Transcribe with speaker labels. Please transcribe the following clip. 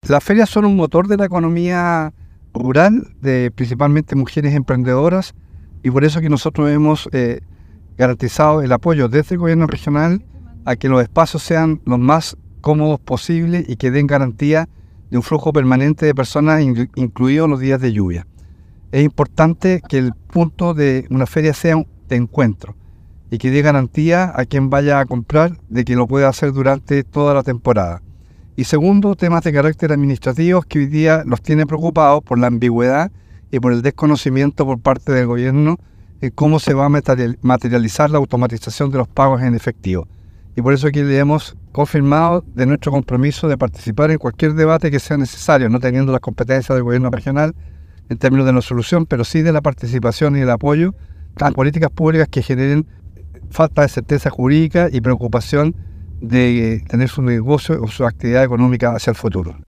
Speaker 1: Las ferias son un motor de la economía rural, de principalmente mujeres emprendedoras, y por eso que nosotros hemos garantizado el apoyo desde el gobierno regional a que los espacios sean los más cómodos posibles y que den garantía de un flujo permanente de personas, incluidos los días de lluvia. Es importante que el punto de una feria sea de encuentro y que dé garantía a quien vaya a comprar de que lo pueda hacer durante toda la temporada. Y segundo, temas de carácter administrativo que hoy día los tiene preocupados por la ambigüedad y por el desconocimiento por parte del gobierno en cómo se va a materializar la automatización de los pagos en efectivo. Y por eso aquí le hemos confirmado de nuestro compromiso de participar en cualquier debate que sea necesario, no teniendo las competencias del gobierno regional en términos de la solución, pero sí de la participación y el apoyo a políticas públicas que generen falta de certeza jurídica y preocupación de tener su negocio o su actividad económica hacia el futuro.